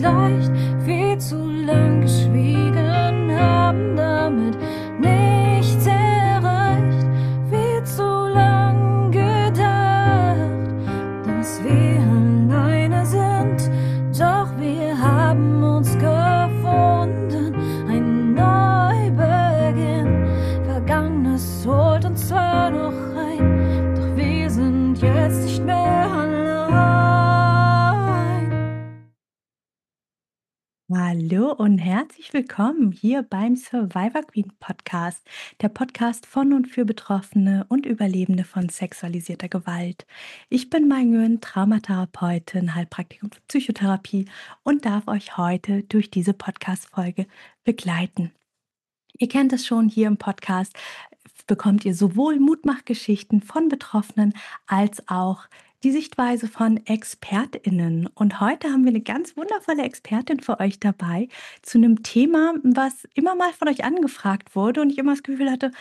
leicht, viel zu lang geschwiegen, haben damit nichts erreicht, viel zu lang gedacht, dass wir alleine sind, doch wir haben uns gefunden, ein Neubeginn, Vergangenes holt uns zwar noch ein, doch wir sind jetzt nicht mehr allein. Hallo und herzlich willkommen hier beim Survivor Queen Podcast, der Podcast von und für Betroffene und Überlebende von sexualisierter Gewalt. Ich bin Nguyen, Traumatherapeutin, Heilpraktikerin für Psychotherapie und darf euch heute durch diese Podcast-Folge begleiten. Ihr kennt es schon, hier im Podcast bekommt ihr sowohl Mutmachgeschichten von Betroffenen als auch die Sichtweise von ExpertInnen. Und heute haben wir eine ganz wundervolle Expertin für euch dabei zu einem Thema, was immer mal von euch angefragt wurde und ich immer das Gefühl hatte,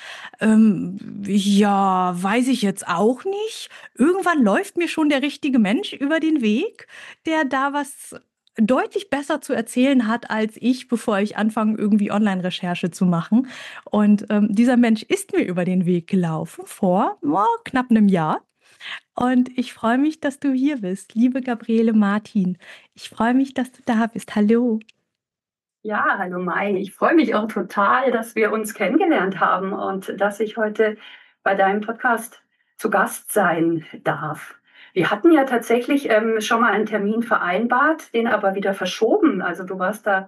ja, weiß ich jetzt auch nicht. Irgendwann läuft mir schon der richtige Mensch über den Weg, der da was deutlich besser zu erzählen hat als ich, bevor ich anfange, irgendwie Online-Recherche zu machen. Und dieser Mensch ist mir über den Weg gelaufen vor knapp einem Jahr. Und ich freue mich, dass du hier bist, liebe Gabriele Martin. Ich freue mich, dass du da bist. Hallo. Ja, hallo Mai. Ich freue mich auch total, dass wir uns kennengelernt haben und dass ich heute bei deinem Podcast zu Gast sein darf. Wir hatten ja tatsächlich schon mal einen Termin vereinbart, den aber wieder verschoben. Also du warst da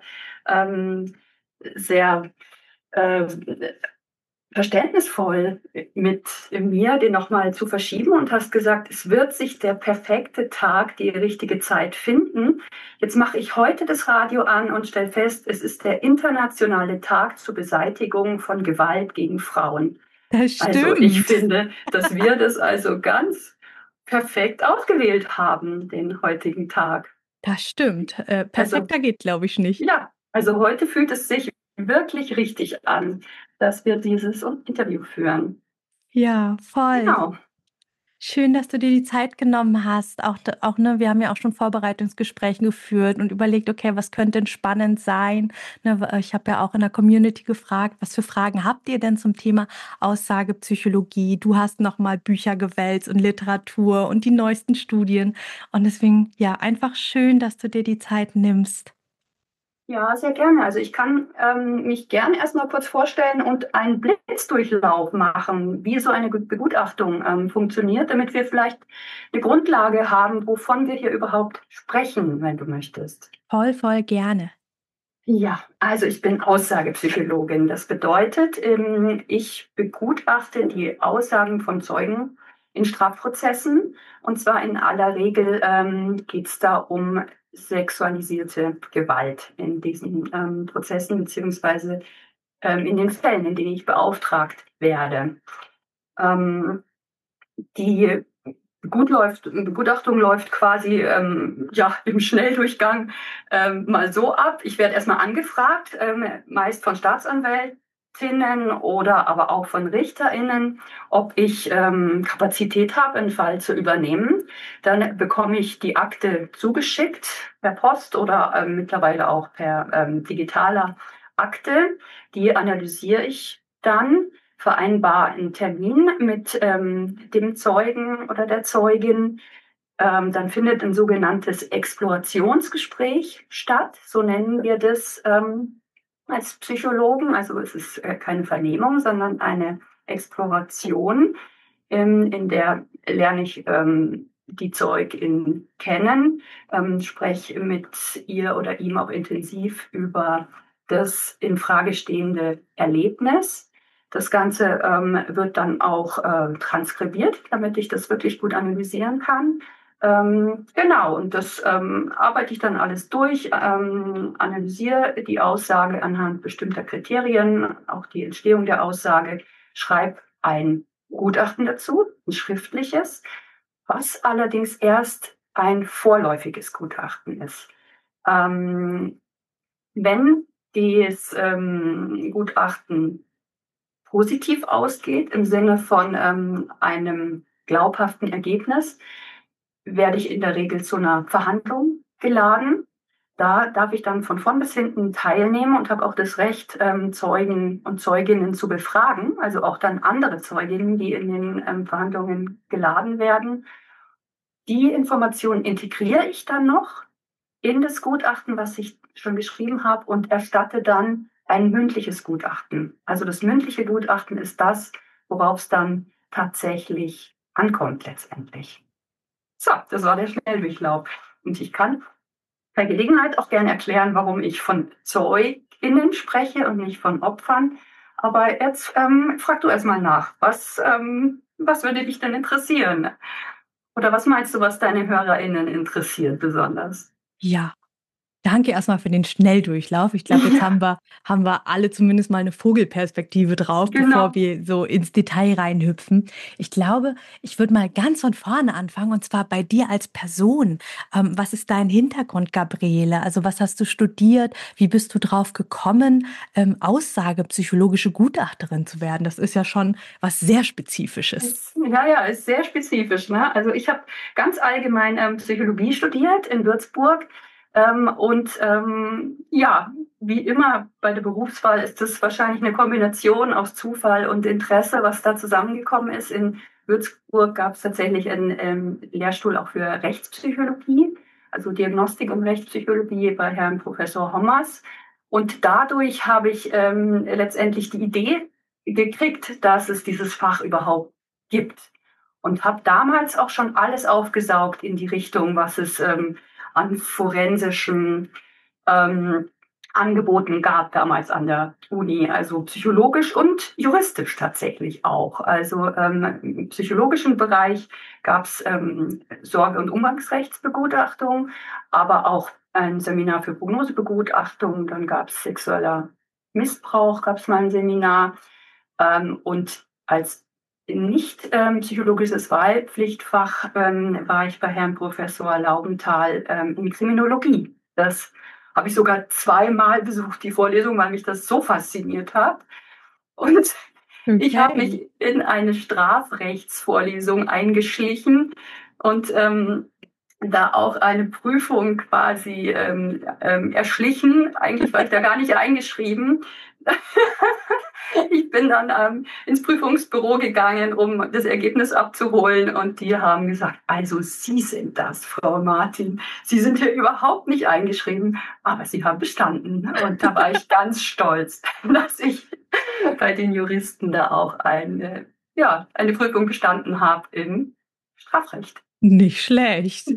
sehr äh, verständnisvoll mit mir, den nochmal zu verschieben und hast gesagt, es wird sich der perfekte Tag, die richtige Zeit finden. Jetzt mache ich heute das Radio an und stelle fest, es ist der internationale Tag zur Beseitigung von Gewalt gegen Frauen. Das Also ich stimmt. finde, dass wir das also ganz perfekt ausgewählt haben, den heutigen Tag. Das stimmt. Also Perfekter geht, glaube ich, nicht. ja, also heute fühlt es sich wirklich richtig an, dass wir dieses Interview führen. Ja, voll. Genau. Schön, dass du dir die Zeit genommen hast. Auch ne, wir haben ja auch schon Vorbereitungsgespräche geführt und überlegt, okay, was könnte denn spannend sein? Ne, ich habe ja auch in der Community gefragt, was für Fragen habt ihr denn zum Thema Aussagepsychologie? Du hast nochmal Bücher gewälzt und Literatur und die neuesten Studien. Und deswegen, ja, einfach schön, dass du dir die Zeit nimmst. Ja, sehr gerne. Also ich kann mich gerne erst mal kurz vorstellen und einen Blitzdurchlauf machen, wie so eine Begutachtung funktioniert, damit wir vielleicht eine Grundlage haben, wovon wir hier überhaupt sprechen, wenn du möchtest. Voll, voll gerne. Ja, also ich bin Aussagepsychologin. Das bedeutet, ich begutachte die Aussagen von Zeugen in Strafprozessen. Und zwar in aller Regel geht es da um sexualisierte Gewalt in diesen Prozessen beziehungsweise in den Fällen, in denen ich beauftragt werde. Die Begutachtung läuft quasi ja, im Schnelldurchgang mal so ab. Ich werde erstmal angefragt, meist von Staatsanwältinnen oder aber auch von RichterInnen, ob ich Kapazität habe, einen Fall zu übernehmen. Dann bekomme ich die Akte zugeschickt per Post oder mittlerweile auch per digitaler Akte. Die analysiere ich dann, vereinbar einen Termin mit dem Zeugen oder der Zeugin. Dann findet ein sogenanntes Explorationsgespräch statt, so nennen wir das als Psychologen. Also es ist keine Vernehmung, sondern eine Exploration, in der lerne ich die Zeugin kennen, spreche mit ihr oder ihm auch intensiv über das in Frage stehende Erlebnis. Das Ganze wird dann auch transkribiert, damit ich das wirklich gut analysieren kann. Genau, und das arbeite ich dann alles durch, analysiere die Aussage anhand bestimmter Kriterien, auch die Entstehung der Aussage, schreibe ein Gutachten dazu, ein schriftliches, was allerdings erst ein vorläufiges Gutachten ist. Wenn das Gutachten positiv ausgeht, im Sinne von einem glaubhaften Ergebnis, werde ich in der Regel zu einer Verhandlung geladen. Da darf ich dann von vorn bis hinten teilnehmen und habe auch das Recht, Zeugen und Zeuginnen zu befragen, also auch dann andere Zeuginnen, die in den Verhandlungen geladen werden. Die Informationen integriere ich dann noch in das Gutachten, was ich schon geschrieben habe, und erstatte dann ein mündliches Gutachten. Also das mündliche Gutachten ist das, worauf es dann tatsächlich ankommt letztendlich. So, das war der Schnelldurchlauf. Und ich kann bei Gelegenheit auch gerne erklären, warum ich von ZeugInnen spreche und nicht von Opfern. Aber jetzt frag du erst mal nach. Was würde dich denn interessieren? Oder was meinst du, was deine HörerInnen interessiert besonders? Ja. Danke erstmal für den Schnelldurchlauf. Ich glaube, jetzt Ja, haben wir alle zumindest mal eine Vogelperspektive drauf, bevor genau. wir so ins Detail reinhüpfen. Ich glaube, ich würde mal ganz von vorne anfangen, und zwar bei dir als Person. Was ist dein Hintergrund, Gabriele? Also was hast du studiert? Wie bist du drauf gekommen, aussagepsychologische Gutachterin zu werden? Das ist ja schon was sehr Spezifisches. Ist sehr spezifisch. Ne? Also ich habe ganz allgemein Psychologie studiert in Würzburg. Ja, wie immer bei der Berufswahl ist das wahrscheinlich eine Kombination aus Zufall und Interesse, was da zusammengekommen ist. In Würzburg gab es tatsächlich einen Lehrstuhl auch für Rechtspsychologie, also Diagnostik und Rechtspsychologie bei Herrn Professor Hommers. Und dadurch habe ich letztendlich die Idee gekriegt, dass es dieses Fach überhaupt gibt. Und habe damals auch schon alles aufgesaugt in die Richtung, was es an forensischen ähm, Angeboten gab damals an der Uni, also psychologisch und juristisch tatsächlich auch. Also im psychologischen Bereich gab es Sorge- und Umgangsrechtsbegutachtung, aber auch ein Seminar für Prognosebegutachtung. Dann gab es sexueller Missbrauch, gab es mal ein Seminar. Und als nicht psychologisches Wahlpflichtfach war ich bei Herrn Professor Laubenthal in Kriminologie. Das habe ich sogar zweimal besucht, die Vorlesung, weil mich das so fasziniert hat. Und ich habe Okay. mich in eine Strafrechtsvorlesung eingeschlichen und da auch eine Prüfung quasi erschlichen. Eigentlich war ich da gar nicht eingeschrieben. Ich bin dann ins Prüfungsbüro gegangen, um das Ergebnis abzuholen, und die haben gesagt, also Sie sind das, Frau Martin. Sie sind hier überhaupt nicht eingeschrieben, aber Sie haben bestanden. Und da war ich ganz stolz, dass ich bei den Juristen da auch eine Prüfung bestanden habe im Strafrecht. Nicht schlecht.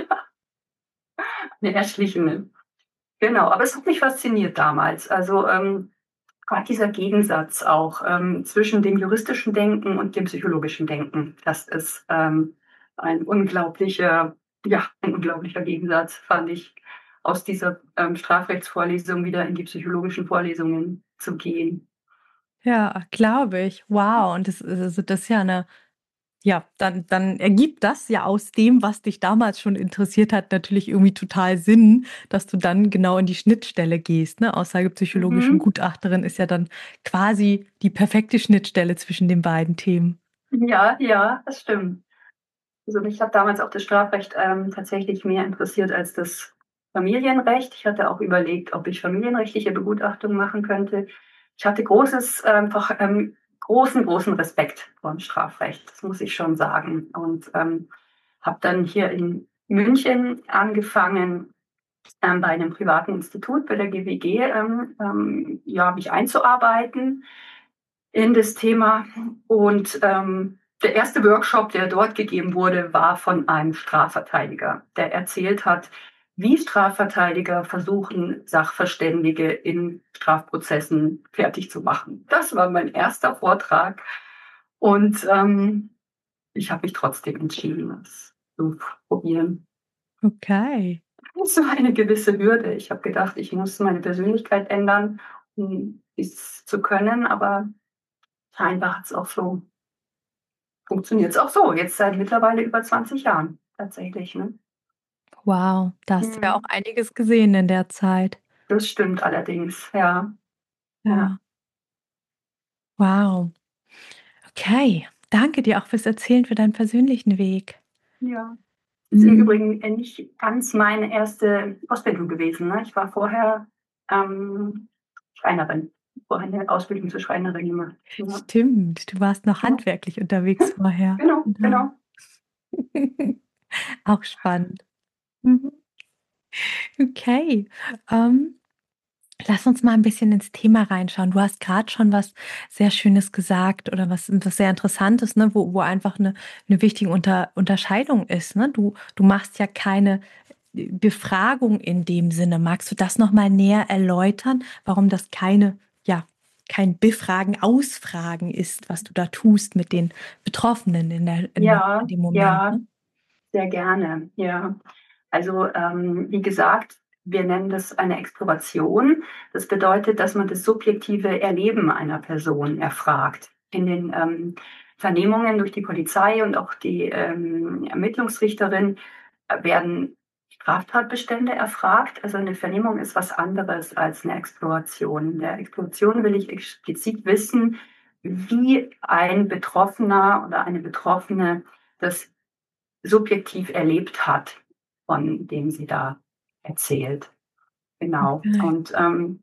Eine erschlichene. Genau, aber es hat mich fasziniert damals. Also gerade dieser Gegensatz auch zwischen dem juristischen Denken und dem psychologischen Denken, das ist ein unglaublicher Gegensatz, fand ich, aus dieser Strafrechtsvorlesung wieder in die psychologischen Vorlesungen zu gehen. Ja, glaube ich. Wow. Und das ist ja eine, ja, dann ergibt das ja aus dem, was dich damals schon interessiert hat, natürlich irgendwie total Sinn, dass du dann genau in die Schnittstelle gehst. Ne? Aussagepsychologischen Mhm. Gutachterin ist ja dann quasi die perfekte Schnittstelle zwischen den beiden Themen. Ja, ja, das stimmt. Also mich hat damals auch das Strafrecht tatsächlich mehr interessiert als das Familienrecht. Ich hatte auch überlegt, ob ich familienrechtliche Begutachtung machen könnte. Ich hatte großen Respekt vor dem Strafrecht, das muss ich schon sagen. Und habe dann hier in München angefangen, bei einem privaten Institut, bei der GWG, mich einzuarbeiten in das Thema. Und der erste Workshop, der dort gegeben wurde, war von einem Strafverteidiger, der erzählt hat, wie Strafverteidiger versuchen, Sachverständige in Strafprozessen fertig zu machen. Das war mein erster Vortrag. Und ich habe mich trotzdem entschieden, das zu probieren. Okay. Das war eine gewisse Hürde. Ich habe gedacht, ich muss meine Persönlichkeit ändern, um dies zu können, aber scheinbar hat es auch so funktioniert es auch so, jetzt seit mittlerweile über 20 Jahren tatsächlich, ne? Wow. Da hast du ja auch Mhm. einiges gesehen in der Zeit. Das stimmt allerdings, ja, ja, Ja. Wow. Okay. Danke dir auch fürs Erzählen, für deinen persönlichen Weg. ja. Ist im Mhm. Übrigen nicht ganz meine erste Ausbildung gewesen. Ne? Ich war vorher Schreinerin, vorher eine Ausbildung zur Schreinerin gemacht. Ja. Stimmt, du warst noch Ja. handwerklich unterwegs vorher. Genau, Genau. genau. Auch spannend. Mhm. Okay. Ähm, Lass uns mal ein bisschen ins Thema reinschauen. Du hast gerade schon was sehr Schönes gesagt oder was sehr Interessantes, ne, wo einfach eine wichtige Unterscheidung ist, ne? Du machst ja keine Befragung in dem Sinne. Magst du das noch mal näher erläutern, warum das ja, kein Befragen, Ausfragen ist, was du da tust mit den Betroffenen in Ja, dem Moment, ja, ne? sehr gerne. Ja. Also, wie gesagt, wir nennen das eine Exprobation. Das bedeutet, dass man das subjektive Erleben einer Person erfragt. In den Vernehmungen durch die Polizei und auch die Ermittlungsrichterin werden Straftatbestände erfragt. Also eine Vernehmung ist was anderes als eine Exploration. In der Exploration will ich explizit wissen, wie ein Betroffener oder eine Betroffene das subjektiv erlebt hat, von dem sie da erzählt. Genau. Okay. Und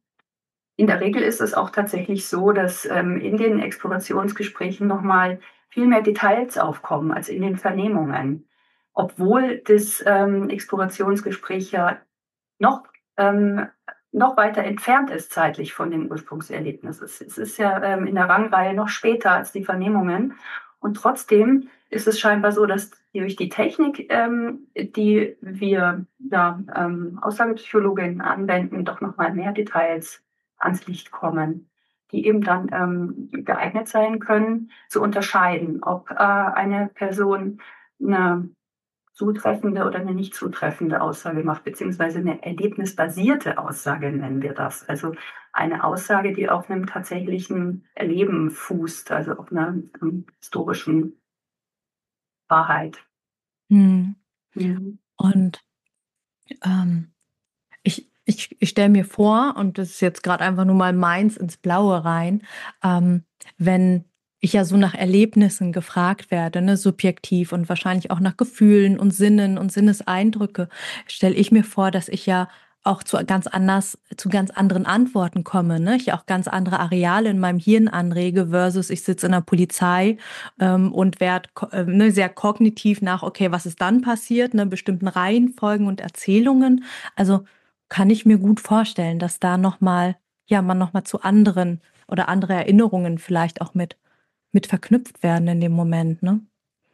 in der Regel ist es auch tatsächlich so, dass in den Explorationsgesprächen nochmal viel mehr Details aufkommen als in den Vernehmungen. Obwohl das Explorationsgespräch ja noch, ähm, noch weiter entfernt ist zeitlich von dem Ursprungserlebnis. Es ist ja in der Rangreihe noch später als die Vernehmungen. Und trotzdem ist es scheinbar so, dass durch die Technik, die wir ja, Aussagepsychologinnen anwenden, doch noch mal mehr Details ans Licht kommen, die eben dann geeignet sein können, zu unterscheiden, ob eine Person eine zutreffende oder eine nicht zutreffende Aussage macht, beziehungsweise eine erlebnisbasierte Aussage nennen wir das. Also eine Aussage, die auf einem tatsächlichen Erleben fußt, also auf einer historischen Wahrheit. Mhm. Mhm. Und, ähm ich stelle mir vor, und das ist jetzt gerade einfach nur mal meins ins Blaue rein, wenn ich ja so nach Erlebnissen gefragt werde, ne, subjektiv und wahrscheinlich auch nach Gefühlen und Sinnen und Sinneseindrücke, stelle ich mir vor, dass ich ja auch zu ganz anderen Antworten komme, ne? Ich auch ganz andere Areale in meinem Hirn anrege versus ich sitze in der Polizei, und werde ne, sehr kognitiv nach: „Okay, was ist dann passiert?", ne, bestimmten Reihenfolgen und Erzählungen. Also, kann ich mir gut vorstellen, dass da man noch mal zu anderen oder andere Erinnerungen vielleicht auch mit verknüpft werden in dem Moment, ne?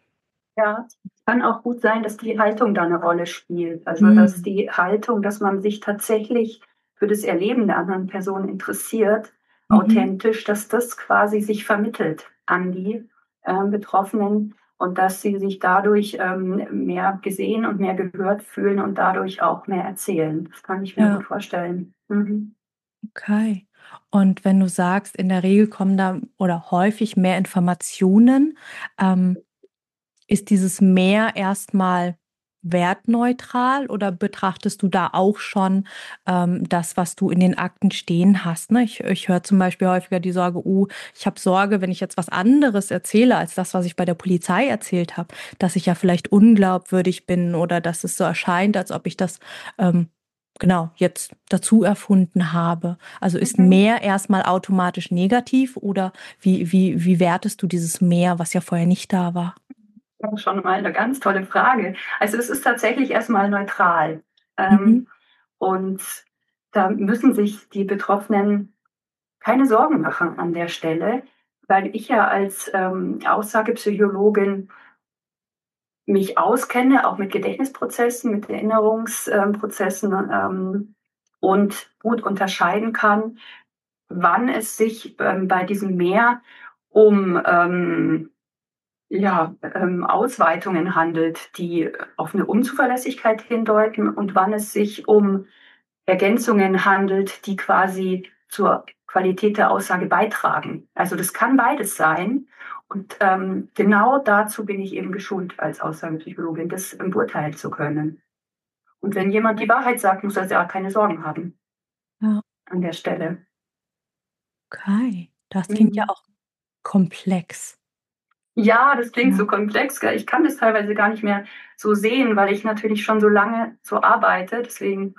Ja, es kann auch gut sein, dass die Haltung da eine Rolle spielt. Also, dass Mhm. die Haltung, dass man sich tatsächlich für das Erleben der anderen Person interessiert, Mhm. authentisch, dass das quasi sich vermittelt an die, Betroffenen und dass sie sich dadurch, mehr gesehen und mehr gehört fühlen und dadurch auch mehr erzählen. Das kann ich mir gut Ja, vorstellen. Mhm. okay. Und wenn du sagst, in der Regel kommen da oder häufig mehr Informationen, ähm, ist dieses Mehr erstmal wertneutral oder betrachtest du da auch schon, das, was du in den Akten stehen hast, ne? Ich höre zum Beispiel häufiger die Sorge: ich habe Sorge, wenn ich jetzt was anderes erzähle als das, was ich bei der Polizei erzählt habe, dass ich ja vielleicht unglaubwürdig bin oder dass es so erscheint, als ob ich das, ähm, genau, jetzt dazu erfunden habe." Also, ist Mhm. mehr erstmal automatisch negativ oder wie wertest du dieses Mehr, was ja vorher nicht da war? Das ist schon mal eine ganz tolle Frage. Also, es ist tatsächlich erst mal neutral. Mhm. Ähm, und da müssen sich die Betroffenen keine Sorgen machen an der Stelle, weil ich ja als, Aussagepsychologin mich auskenne, auch mit Gedächtnisprozessen, mit Erinnerungsprozessen, und gut unterscheiden kann, wann es sich, bei diesem Mehr um, Ausweitungen handelt, die auf eine Unzuverlässigkeit hindeuten und wann es sich um Ergänzungen handelt, die quasi zur Qualität der Aussage beitragen. Also das kann beides sein. Und genau dazu bin ich eben geschult als Aussagepsychologin, das beurteilen zu können. Und wenn jemand die Wahrheit sagt, muss er ja keine Sorgen haben Ja, an der Stelle. okay. Das klingt ja Mhm. auch komplex. Ja, das klingt Ja. so komplex. Ich kann das teilweise gar nicht mehr so sehen, weil ich natürlich schon so lange so arbeite. Deswegen,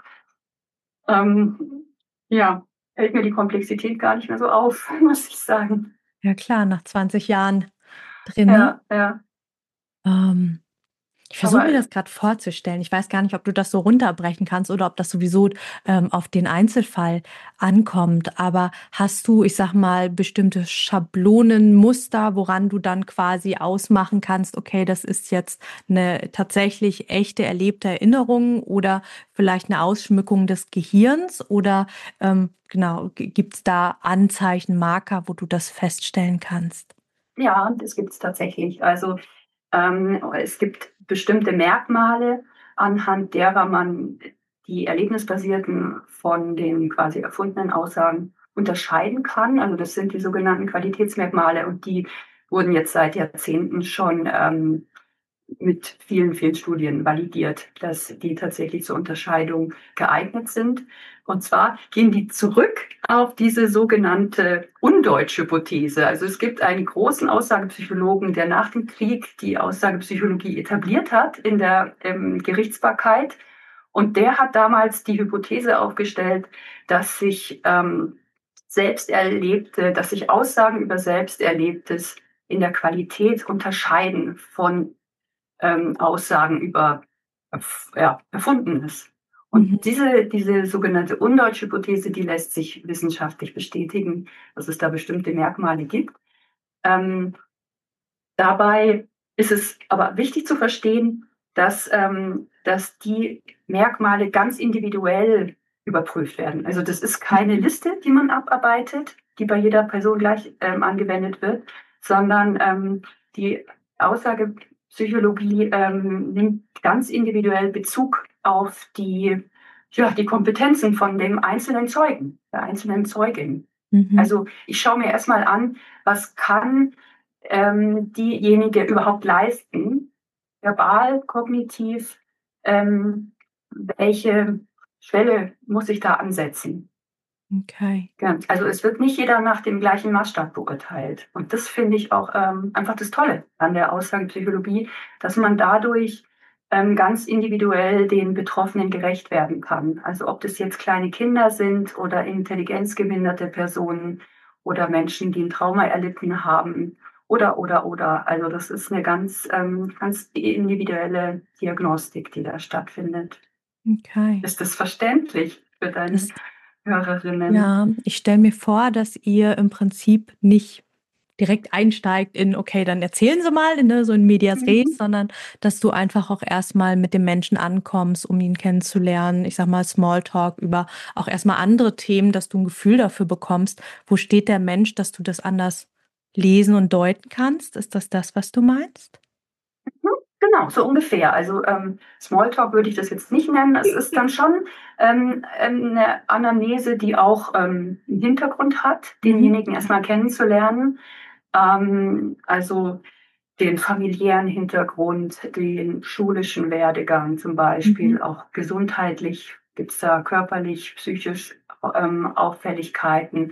ja, fällt mir die Komplexität gar nicht mehr so auf, muss ich sagen. Ja klar, nach 20 Jahren drinne. Ja, ja. Ähm, Ich versuche mir Aber das gerade vorzustellen. Ich weiß gar nicht, ob du das so runterbrechen kannst oder ob das sowieso, auf den Einzelfall ankommt. Aber hast du, ich sage mal, bestimmte Schablonen, Muster, woran du dann quasi ausmachen kannst: „Okay, das ist jetzt eine tatsächlich echte erlebte Erinnerung oder vielleicht eine Ausschmückung des Gehirns?“ Oder, genau, gibt es da Anzeichen, Marker, wo du das feststellen kannst? ja, das gibt's tatsächlich. Also, es gibt bestimmte Merkmale, anhand derer man die erlebnisbasierten von den quasi erfundenen Aussagen unterscheiden kann. Also, das sind die sogenannten Qualitätsmerkmale und die wurden jetzt seit Jahrzehnten schon, mit vielen, vielen Studien validiert, dass die tatsächlich zur Unterscheidung geeignet sind. Und zwar gehen die zurück auf diese sogenannte Undeutsch-Hypothese. Also es gibt einen großen Aussagepsychologen, der nach dem Krieg die Aussagepsychologie etabliert hat in der Gerichtsbarkeit. Und der hat damals die Hypothese aufgestellt, dass sich dass sich Aussagen über Selbsterlebtes in der Qualität unterscheiden von Aussagen über ja, Erfundenes. Mhm. Und diese sogenannte undeutsche Hypothese, die lässt sich wissenschaftlich bestätigen, dass es da bestimmte Merkmale gibt. Ähm, Dabei ist es aber wichtig zu verstehen, dass die Merkmale ganz individuell überprüft werden. Also das ist keine Liste, die man abarbeitet, die bei jeder Person gleich angewendet wird, sondern die Aussagepsychologie nimmt ganz individuell Bezug auf die Kompetenzen von dem einzelnen Zeugen, der einzelnen Zeugin. Mhm. Also ich schaue mir erstmal an, was kann diejenige überhaupt leisten, verbal, kognitiv, welche Schwelle muss ich da ansetzen? Okay. Ja, also es wird nicht jeder nach dem gleichen Maßstab beurteilt. Und das finde ich auch einfach das Tolle an der Aussagenpsychologie, dass man dadurch ganz individuell den Betroffenen gerecht werden kann. Also ob das jetzt kleine Kinder sind oder intelligenzgeminderte Personen oder Menschen, die ein Trauma erlitten haben oder. Also das ist eine ganz individuelle Diagnostik, die da stattfindet. Okay. Ist das verständlich für deine Das Hörerinnen? Ja, ich stelle mir vor, dass ihr im Prinzip nicht direkt einsteigt in: „Okay, dann erzählen Sie mal“, ne, so in medias res, Mhm. sondern dass du einfach auch erst mal mit dem Menschen ankommst, um ihn kennenzulernen. Ich sage mal, Smalltalk über auch erst mal andere Themen, dass du 'n Gefühl dafür bekommst, wo steht der Mensch, dass du das anders lesen und deuten kannst. Ist das, was du meinst? Hm, genau, so ungefähr. Also, Smalltalk würde ich das jetzt nicht nennen. Es ist dann schon, 'ne Anamnese, die auch, 'n Hintergrund hat, Mhm. denjenigen erst mal kennenzulernen. Also, den familiären Hintergrund, den schulischen Werdegang zum Mhm. Beispiel, auch gesundheitlich gibt's da körperlich, psychisch, Auffälligkeiten.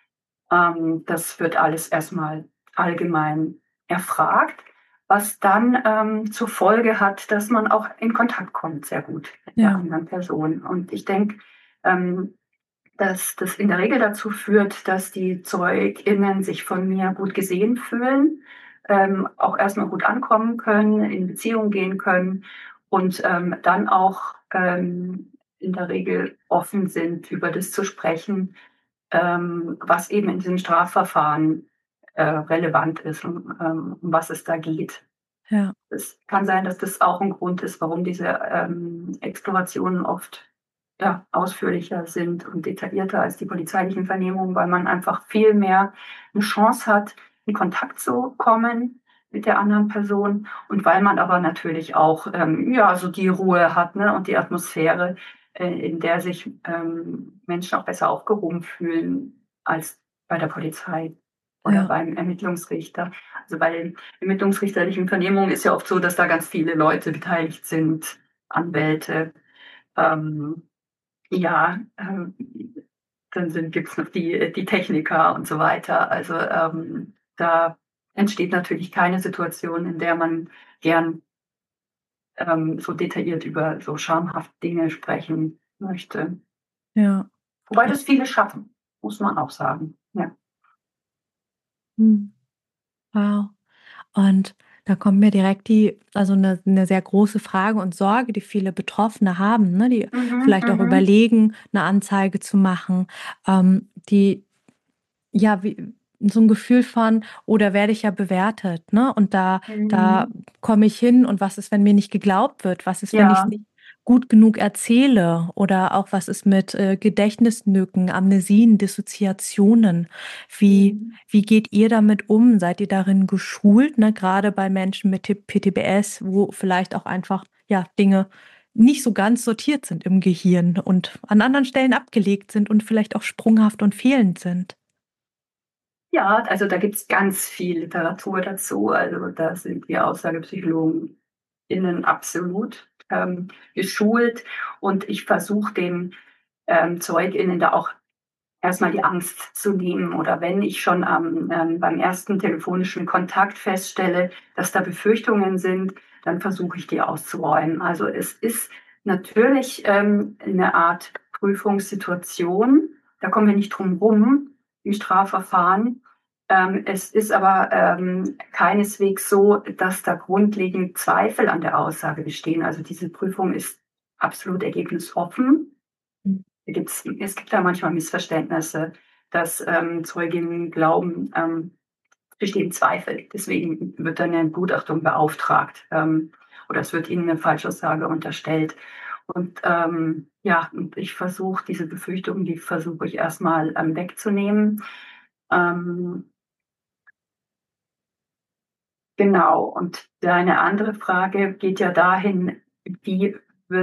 Das wird alles erstmal allgemein erfragt, was dann, zur Folge hat, dass man auch in Kontakt kommt sehr gut mit der Ja, anderen Person. Und ich denke, ähm, dass das in der Regel dazu führt, dass die ZeugInnen sich von mir gut gesehen fühlen, auch erstmal gut ankommen können, in Beziehung gehen können und, dann auch, in der Regel offen sind, über das zu sprechen, was eben in diesem Strafverfahren, relevant ist und, um was es da geht. ja, Es kann sein, dass das auch ein Grund ist, warum diese, Explorationen oft, ja, ausführlicher sind und detaillierter als die polizeilichen Vernehmungen, weil man einfach viel mehr eine Chance hat, in Kontakt zu kommen mit der anderen Person und weil man aber natürlich auch, ja, so die Ruhe hat, ne, und die Atmosphäre, in der sich, Menschen auch besser aufgehoben fühlen als bei der Polizei oder ja, beim Ermittlungsrichter. Also, bei den ermittlungsrichterlichen Vernehmungen ist ja oft so, dass da ganz viele Leute beteiligt sind, Anwälte, ähm, ja, dann gibt's noch die Techniker und so weiter. Also, da entsteht natürlich keine Situation, in der man gern so detailliert über so schamhafte Dinge sprechen möchte. Ja. Wobei das viele schaffen, muss man auch sagen. Ja. Mhm. Wow. Und da kommt mir direkt also eine sehr große Frage und Sorge, die viele Betroffene haben, ne, die Mhm, vielleicht auch mhm, überlegen, eine Anzeige zu machen, die ja, wie so 'n Gefühl von: „Oh, da werde ich ja bewertet“, ne? Und da mhm. komme ich hin und was ist, wenn mir nicht geglaubt wird? Was ist, wenn ich's Ja. nicht gut genug erzähle? Oder auch was ist mit, Gedächtnislücken, Amnesien, Dissoziationen? Wie Mhm. wie geht ihr damit um? Seid ihr darin geschult, ne, grade bei Menschen mit PTBS, wo vielleicht auch einfach, ja, Dinge nicht so ganz sortiert sind im Gehirn und an anderen Stellen abgelegt sind und vielleicht auch sprunghaft und fehlend sind? Ja, also da gibt's ganz viel Literatur dazu. Also da sind wir AusagepsychologInnen absolut geschult und ich versuche den ZeugInnen da auch erstmal die Angst zu nehmen oder wenn ich schon beim ersten telefonischen Kontakt feststelle, dass da Befürchtungen sind, dann versuche ich die auszuräumen. Also es ist natürlich 'ne Art Prüfungssituation. Da kommen wir nicht drum rum im Strafverfahren. Es ist aber keineswegs so, dass da grundlegend Zweifel an der Aussage bestehen. Also diese Prüfung ist absolut ergebnisoffen. Mhm. Es gibt da manchmal Missverständnisse, dass Zeuginnen glauben, bestehen Zweifel. Deswegen wird dann eine Gutachtung beauftragt oder es wird ihnen eine Falschaussage unterstellt. Und ja, und ich versuche diese Befürchtungen, die versuche ich erstmal wegzunehmen. Ähm, Genau, und deine andere Frage geht ja dahin, wie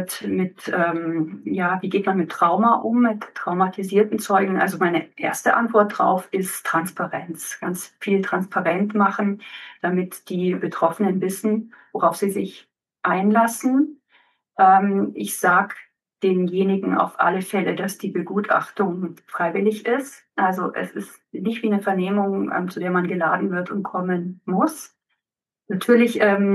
wie geht man mit Trauma um, mit traumatisierten Zeugen? Also meine erste Antwort drauf ist Transparenz. Ganz viel transparent machen, damit die Betroffenen wissen, worauf sie sich einlassen. Ich sage denjenigen auf alle Fälle, dass die Begutachtung freiwillig ist. Also es ist nicht wie eine Vernehmung, zu der man geladen wird und kommen muss. Natürlich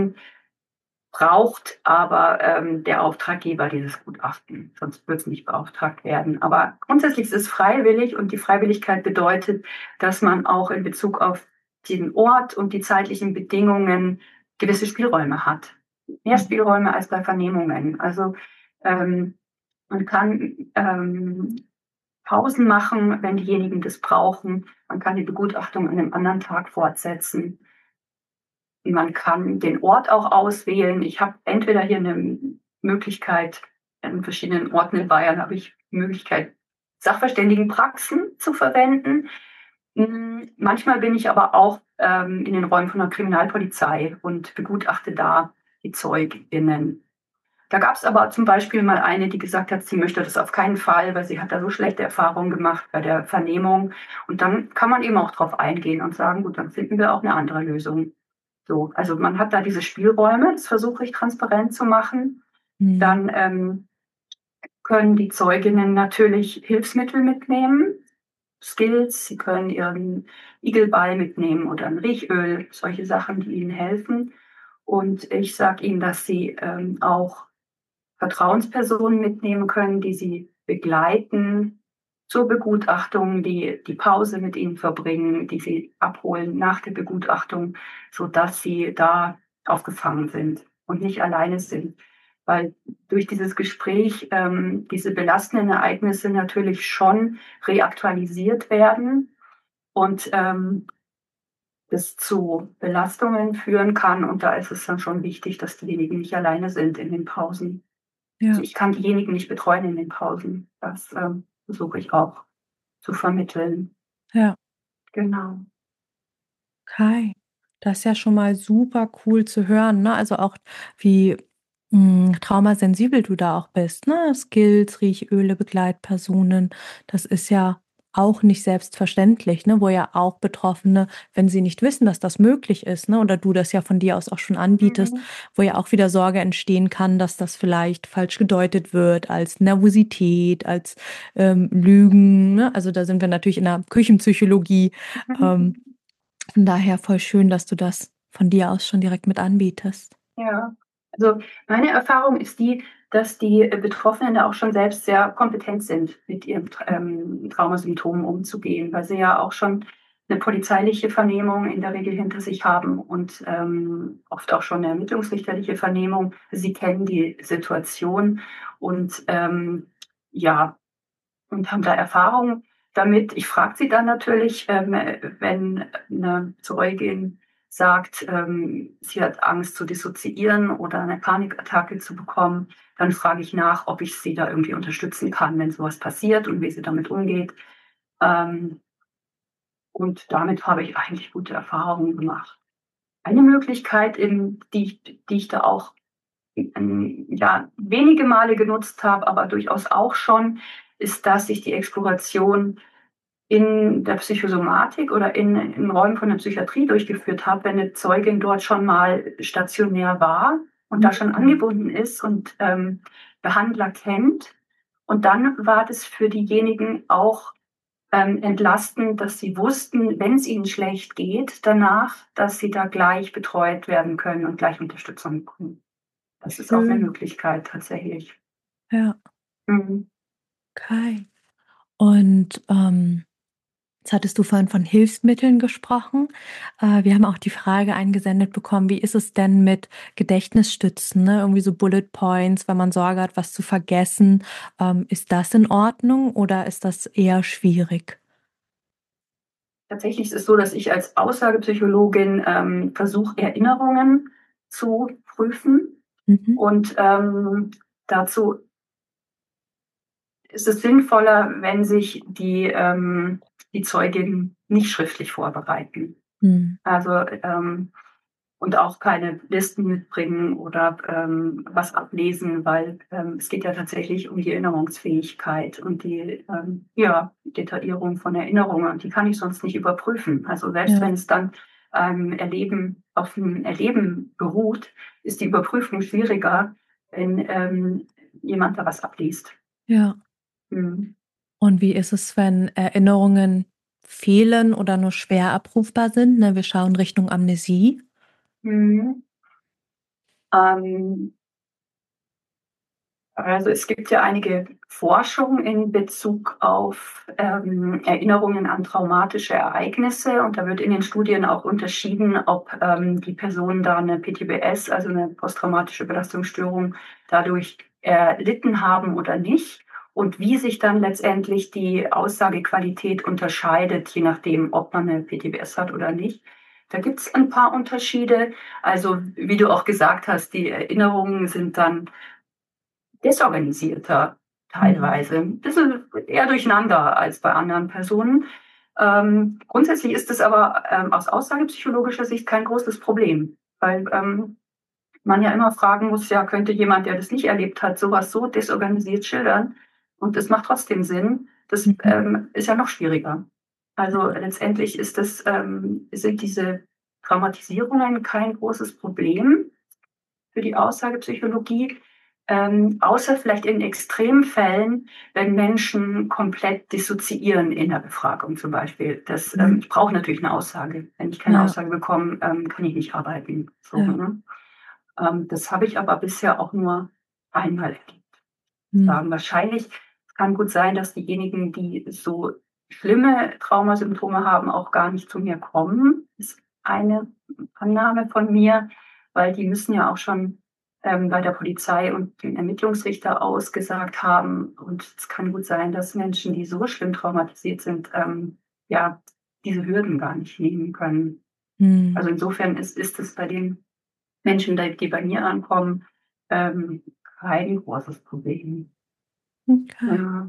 braucht aber der Auftraggeber dieses Gutachten, sonst wird es nicht beauftragt werden. Aber grundsätzlich ist es freiwillig und die Freiwilligkeit bedeutet, dass man auch in Bezug auf den Ort und die zeitlichen Bedingungen gewisse Spielräume hat. Mehr Mhm. Spielräume als bei Vernehmungen. Also ähm, man kann Pausen machen, wenn diejenigen das brauchen. Man kann die Begutachtung an einem anderen Tag fortsetzen. Man kann den Ort auch auswählen. Ich habe entweder hier eine Möglichkeit, an verschiedenen Orten in Bayern habe ich die Möglichkeit, Sachverständigenpraxen zu verwenden. Manchmal bin ich aber auch in den Räumen von der Kriminalpolizei und begutachte da die ZeugInnen. Da gab es aber zum Beispiel mal eine, die gesagt hat, sie möchte das auf keinen Fall, weil sie hat da so schlechte Erfahrungen gemacht bei der Vernehmung. Und dann kann man eben auch drauf eingehen und sagen, gut, dann finden wir auch eine andere Lösung. So, also man hat da diese Spielräume, das versuche ich transparent zu machen. Mhm. Dann können die Zeuginnen natürlich Hilfsmittel mitnehmen, Skills, sie können ihren Igelball mitnehmen oder ein Riechöl, solche Sachen, die ihnen helfen. Und ich sage ihnen, dass sie auch Vertrauenspersonen mitnehmen können, die sie begleiten zur Begutachtung, die die Pause mit ihnen verbringen, die sie abholen nach der Begutachtung, sodass sie da aufgefangen sind und nicht alleine sind. Weil durch dieses Gespräch diese belastenden Ereignisse natürlich schon reaktualisiert werden und das zu Belastungen führen kann. Und da ist es dann schon wichtig, dass diejenigen nicht alleine sind in den Pausen. Also Ja, ich kann diejenigen nicht betreuen in den Pausen. Das versuche ich auch zu vermitteln. ja, Genau. okay. Das ist ja schon mal super cool zu hören, ne? Also auch wie, traumasensibel du da auch bist, ne? Skills, Riechöle, Begleitpersonen, das ist ja auch nicht selbstverständlich, ne? Wo ja auch Betroffene, wenn sie nicht wissen, dass das möglich ist, ne, oder du das ja von dir aus auch schon anbietest, Mhm. wo ja auch wieder Sorge entstehen kann, dass das vielleicht falsch gedeutet wird als Nervosität, als, Lügen, ne? Also, da sind wir natürlich in der Küchenpsychologie, ähm Von daher voll schön, dass du das von dir aus schon direkt mit anbietest. Ja, also meine Erfahrung ist die, dass die Betroffenen da auch schon selbst sehr kompetent sind, mit ihren Traumasymptomen umzugehen, weil sie ja auch schon eine polizeiliche Vernehmung in der Regel hinter sich haben und oft auch schon eine ermittlungsrichterliche Vernehmung. Sie kennen die Situation und ja, und haben da Erfahrung damit. Ich frage sie dann natürlich, wenn eine Zeugin sagt, sie hat Angst zu dissoziieren oder eine Panikattacke zu bekommen, dann frage ich nach, ob ich sie da irgendwie unterstützen kann, wenn sowas passiert und wie sie damit umgeht. Ähm, und damit habe ich eigentlich gute Erfahrungen gemacht. Eine Möglichkeit, die ich da auch ja, wenige Male genutzt habe, aber durchaus auch schon, ist, dass ich die Exploration in der Psychosomatik oder in Räumen von der Psychiatrie durchgeführt habe, wenn eine Zeugin dort schon mal stationär war und da schon angebunden ist und Behandler kennt. Und dann war das für diejenigen auch entlastend, dass sie wussten, wenn es ihnen schlecht geht, danach, dass sie da gleich betreut werden können und gleich Unterstützung bekommen. Das ist auch eine Schön. Möglichkeit tatsächlich. Ja, Mhm. okay. Und jetzt hattest du vorhin von Hilfsmitteln gesprochen. Wir haben auch die Frage eingesendet bekommen, wie ist es denn mit Gedächtnisstützen, ne? Irgendwie so Bullet Points, wenn man Sorge hat, was zu vergessen. Ist das in Ordnung oder ist das eher schwierig? Tatsächlich ist es so, dass ich als Aussagepsychologin versuche, Erinnerungen zu prüfen. Mhm. Und dazu ist es sinnvoller, wenn sich die Zeuginnen nicht schriftlich vorbereiten. Mhm. Also und auch keine Listen mitbringen oder was ablesen, weil es geht ja tatsächlich um die Erinnerungsfähigkeit und die ja, Detaillierung von Erinnerungen. Und die kann ich sonst nicht überprüfen. Also selbst Ja, wenn es dann auf einem Erleben beruht, ist die Überprüfung schwieriger, wenn jemand da was abliest. ja. Mhm. Und wie ist es, wenn Erinnerungen fehlen oder nur schwer abrufbar sind? Ne, wir schauen Richtung Amnesie. Mhm. Ähm, Also es gibt ja einige Forschung in Bezug auf Erinnerungen an traumatische Ereignisse und da wird in den Studien auch unterschieden, ob die Personen da eine PTBS, also eine posttraumatische Belastungsstörung, dadurch erlitten haben oder nicht und wie sich dann letztendlich die Aussagequalität unterscheidet, je nachdem, ob man eine PTBS hat oder nicht. Da gibt es ein paar Unterschiede. Also wie du auch gesagt hast, die Erinnerungen sind dann desorganisierter Mhm. teilweise. Ein bisschen eher durcheinander als bei anderen Personen. Grundsätzlich ist es aber aus aussagepsychologischer Sicht kein großes Problem, weil man ja immer fragen muss, ja, könnte jemand, der das nicht erlebt hat, sowas so desorganisiert schildern? Und das macht trotzdem Sinn. Das Mhm. ist ja noch schwieriger. Also letztendlich sind diese Traumatisierungen kein großes Problem für die Aussagepsychologie, außer vielleicht in Extremfällen, wenn Menschen komplett dissoziieren in der Befragung zum Beispiel. Mhm. Ich brauche natürlich eine Aussage. Wenn ich keine Ja, Aussage bekomme, kann ich nicht arbeiten. So, ja. ne? Das habe ich aber bisher auch nur einmal erlebt. Mhm. Wahrscheinlich kann gut sein, dass diejenigen, die so schlimme Traumasymptome haben, auch gar nicht zu mir kommen. Ist eine Annahme von mir, weil die müssen ja auch schon bei der Polizei und dem Ermittlungsrichter ausgesagt haben. Und es kann gut sein, dass Menschen, die so schlimm traumatisiert sind, ja, diese Hürden gar nicht nehmen können. Mhm. Also insofern ist es bei den Menschen, die bei mir ankommen, ähm, kein großes Problem. Okay. Ja.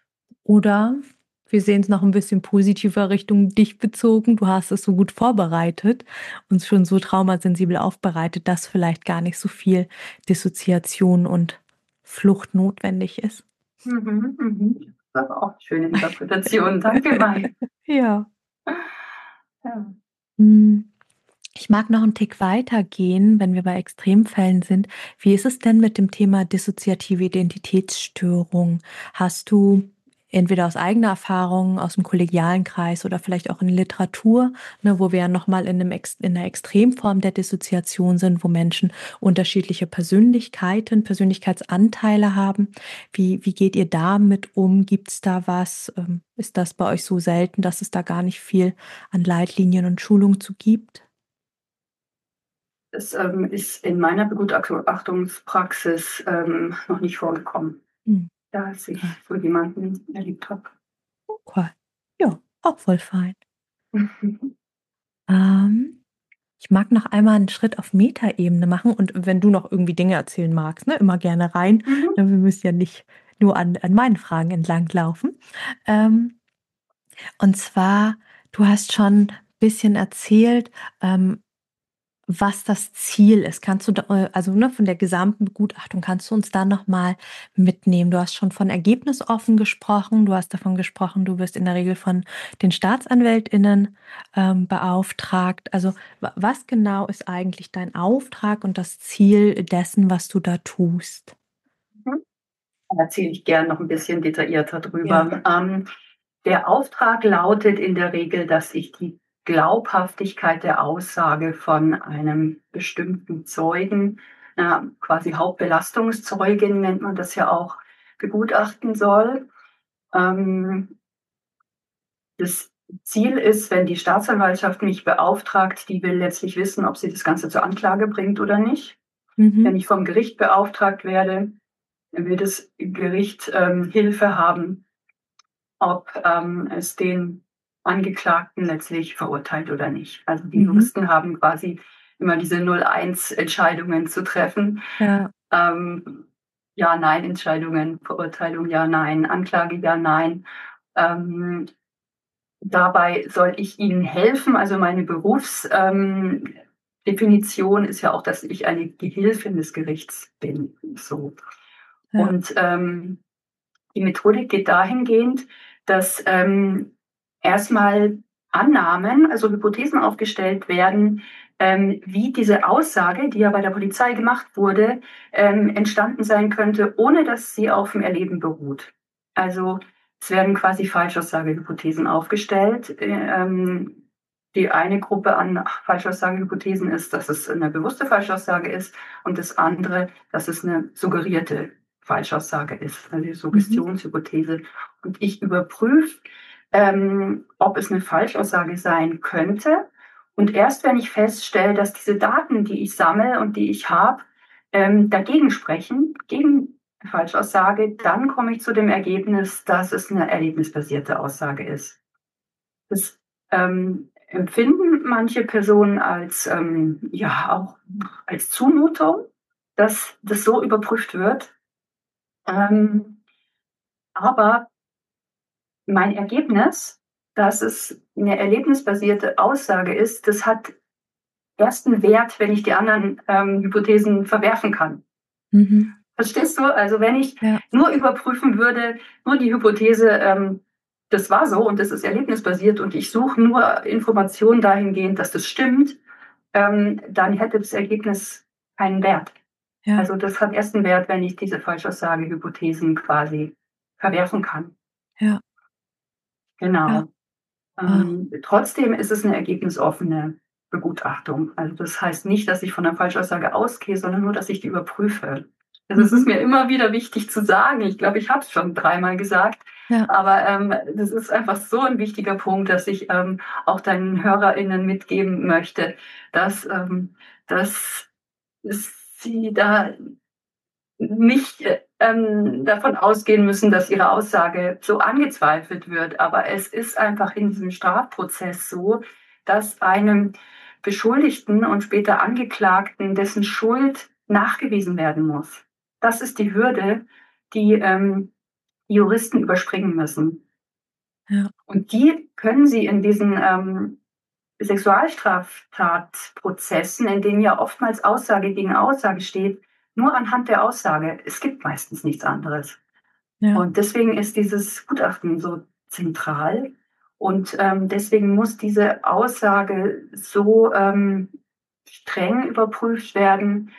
Oder wir sehen es noch ein bisschen positiver Richtung dich bezogen. Du hast es so gut vorbereitet und schon so traumasensibel aufbereitet, dass vielleicht gar nicht so viel Dissoziation und Flucht notwendig ist. Mhm, mhm. Das war auch eine schöne Interpretation. Danke, Mai. Ja. Ja. Hm, ich mag noch einen Tick weitergehen, wenn wir bei Extremfällen sind. Wie ist es denn mit dem Thema dissoziative Identitätsstörung? Hast du entweder aus eigener Erfahrung, aus dem kollegialen Kreis oder vielleicht auch in Literatur, ne, wo wir ja nochmal in der Extremform der Dissoziation sind, wo Menschen unterschiedliche Persönlichkeitsanteile haben. Wie geht ihr damit um? Gibt es da was? Ist das bei euch so selten, dass es da gar nicht viel an Leitlinien und Schulung zu gibt? Das ist in meiner Begutachtungspraxis noch nicht vorgekommen, Hm, dass okay. ich so jemanden erlebt habe. Okay. Ja, auch voll fein. Ähm, Ich mag noch einmal einen Schritt auf Metaebene machen und wenn du noch irgendwie Dinge erzählen magst, ne, immer gerne rein. Mhm. Ne, wir müssen ja nicht nur an meinen Fragen entlang laufen. Ähm, und zwar, du hast schon ein bisschen erzählt, was das Ziel ist. Kannst du da also, ne, von der gesamten Begutachtung kannst du uns da noch mal mitnehmen? Du hast schon von ergebnisoffen gesprochen. Du hast davon gesprochen, du wirst in der Regel von den StaatsanwältInnen, beauftragt. Also, wa was genau ist eigentlich dein Auftrag und das Ziel dessen, was du da tust? Mhm. Da erzähle ich gern noch ein bisschen detaillierter Ja. drüber. Der Auftrag lautet in der Regel, dass ich die Glaubhaftigkeit der Aussage von einem bestimmten Zeugen, quasi Hauptbelastungszeugin nennt man das ja auch, begutachten soll. Ähm, Das Ziel ist, wenn die Staatsanwaltschaft mich beauftragt, die will letztlich wissen, ob sie das Ganze zur Anklage bringt oder nicht. Wenn Mhm. ich vom Gericht beauftragt werde, dann will das Gericht Hilfe haben, ob es den Angeklagten letztlich verurteilt oder nicht. Also die Mhm. Juristen haben quasi immer diese 0-1-Entscheidungen zu treffen. Ja. Ja-Nein-Entscheidungen, Verurteilung, ja-Nein, Anklage, ja-Nein. Dabei soll ich ihnen helfen. Also meine Berufsdefinition ist ja auch, dass ich eine Gehilfin des Gerichts bin. So. Ja. Und die Methodik geht dahingehend, dass erstmal Annahmen, also Hypothesen aufgestellt werden, wie diese Aussage, die ja bei der Polizei gemacht wurde, entstanden sein könnte, ohne dass sie auf dem Erleben beruht. Also es werden quasi Falschaussagehypothesen aufgestellt. Die eine Gruppe an Falschaussagehypothesen ist, dass es eine bewusste Falschaussage ist und das andere, dass es eine suggerierte Falschaussage ist, also die Mhm. Suggestionshypothese. Und ich überprüfe, ob es eine Falschaussage sein könnte. Und erst wenn ich feststelle, dass diese Daten, die ich sammle und die ich habe, dagegen sprechen, gegen Falschaussage, dann komme ich zu dem Ergebnis, dass es eine erlebnisbasierte Aussage ist. Das empfinden manche Personen als ja auch als Zumutung, dass das so überprüft wird. Ähm, aber mein Ergebnis, dass es eine erlebnisbasierte Aussage ist, das hat erst einen Wert, wenn ich die anderen Hypothesen verwerfen kann. Mhm. Verstehst du? Also wenn ich Ja. nur überprüfen würde, nur die Hypothese, das war so und das ist erlebnisbasiert und ich suche nur Informationen dahingehend, dass das stimmt, dann hätte das Ergebnis keinen Wert. Ja. Also das hat erst einen Wert, wenn ich diese Falschaussage-Hypothesen quasi verwerfen kann. Ja. Ja. Genau. Ah. Trotzdem ist es eine ergebnisoffene Begutachtung. Also das heißt nicht, dass ich von der Falschaussage ausgehe, sondern nur, dass ich die überprüfe. Also es ist Mhm. mir immer wieder wichtig zu sagen. Ich glaube, ich habe es schon dreimal gesagt, Ja. aber das ist einfach so ein wichtiger Punkt, dass ich auch deinen HörerInnen mitgeben möchte, dass, dass sie da nicht davon ausgehen müssen, dass ihre Aussage so angezweifelt wird. Aber es ist einfach in diesem Strafprozess so, dass einem Beschuldigten und später Angeklagten dessen Schuld nachgewiesen werden muss. Das ist die Hürde, die Juristen überspringen müssen. Ja. Und die können sie in diesen Sexualstraftatprozessen, in denen ja oftmals Aussage gegen Aussage steht, nur anhand der Aussage. Es gibt meistens nichts anderes. Ja. Und deswegen ist dieses Gutachten so zentral. Und deswegen muss diese Aussage so streng überprüft werden,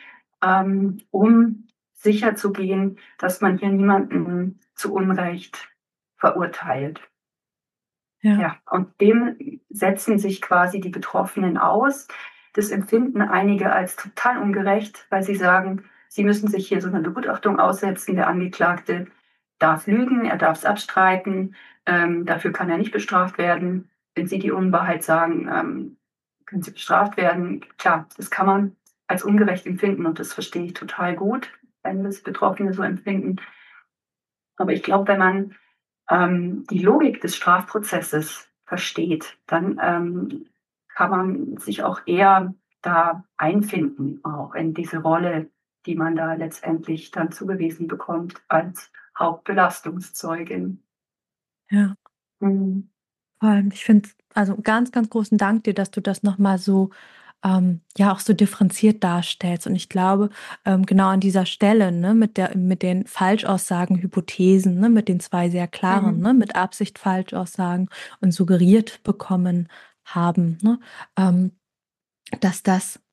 um sicherzugehen, dass man hier niemanden zu Unrecht verurteilt. Ja. Ja, und dem setzen sich quasi die Betroffenen aus. Das empfinden einige als total ungerecht, weil sie sagen, sie müssen sich hier so einer Begutachtung aussetzen. Der Angeklagte darf lügen, er darf es abstreiten, dafür kann er nicht bestraft werden. Wenn sie die Unwahrheit sagen, können sie bestraft werden. Klar, das kann man als ungerecht empfinden und das verstehe ich total gut, wenn das Betroffene so empfinden. Aber ich glaube, wenn man die Logik des Strafprozesses versteht, dann kann man sich auch eher da einfinden, auch in diese Rolle, die man da letztendlich dann zugewiesen bekommt als Hauptbelastungszeugin. Ja. Mhm. Ich finde, also ganz, ganz großen Dank dir, dass du das nochmal so, ja, auch so differenziert darstellst. Und ich glaube, genau an dieser Stelle, ne, mit den Falschaussagen, Hypothesen, ne, mit den zwei sehr klaren, Mhm. ne, mit Absicht Falschaussagen und suggeriert bekommen haben, ne, ähm, dass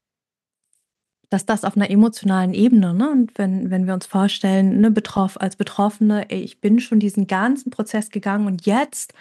das auf einer emotionalen Ebene, ne, und wenn wir uns vorstellen, ne, als Betroffene: „Ey, ich bin schon diesen ganzen Prozess gegangen und jetzt